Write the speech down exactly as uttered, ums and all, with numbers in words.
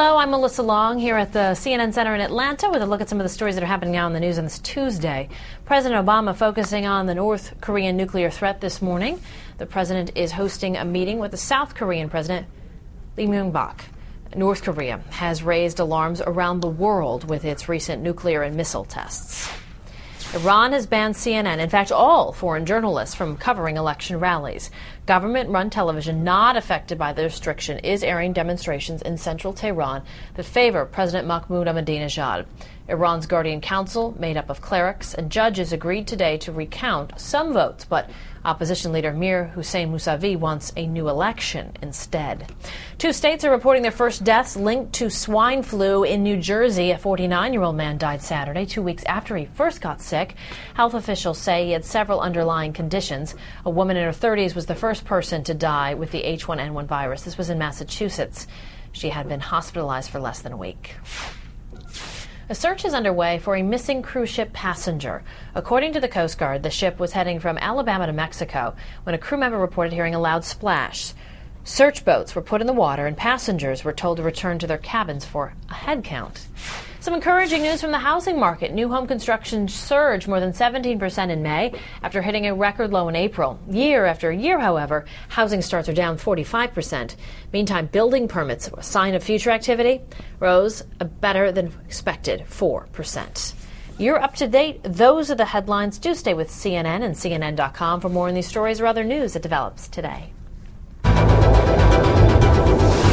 Hello, I'm Melissa Long here at the C N N Center in Atlanta with a look at some of the stories that are happening now in the news on this Tuesday. President Obama focusing on the North Korean nuclear threat this morning. The president is hosting a meeting with the South Korean president, Lee Myung-bak. North Korea has raised alarms around the world with its recent nuclear and missile tests. Iran has banned C N N, in fact all foreign journalists, from covering election rallies. Government-run television not affected by the restriction is airing demonstrations in central Tehran that favor President Mahmoud Ahmadinejad. Iran's Guardian Council, made up of clerics and judges, agreed today to recount some votes, but opposition leader Mir Hussein Mousavi wants a new election instead. Two states are reporting their first deaths linked to swine flu in New Jersey. A forty-nine-year-old man died Saturday, two weeks after he first got sick. Health officials say he had several underlying conditions. A woman in her thirties was the first person to die with the H one N one virus. This was in Massachusetts. She had been hospitalized for less than a week. A search is underway for a missing cruise ship passenger. According to the Coast Guard, the ship was heading from Alabama to Mexico when a crew member reported hearing a loud splash. Search boats were put in the water and passengers were told to return to their cabins for a head count. Some encouraging news from the housing market. New home construction surged more than seventeen percent in May after hitting a record low in April. Year after year, however, housing starts are down forty-five percent. Meantime, building permits, a sign of future activity, rose a better than expected four percent. You're up to date. Those are the headlines. Do stay with C N N and C N N dot com for more on these stories or other news that develops today.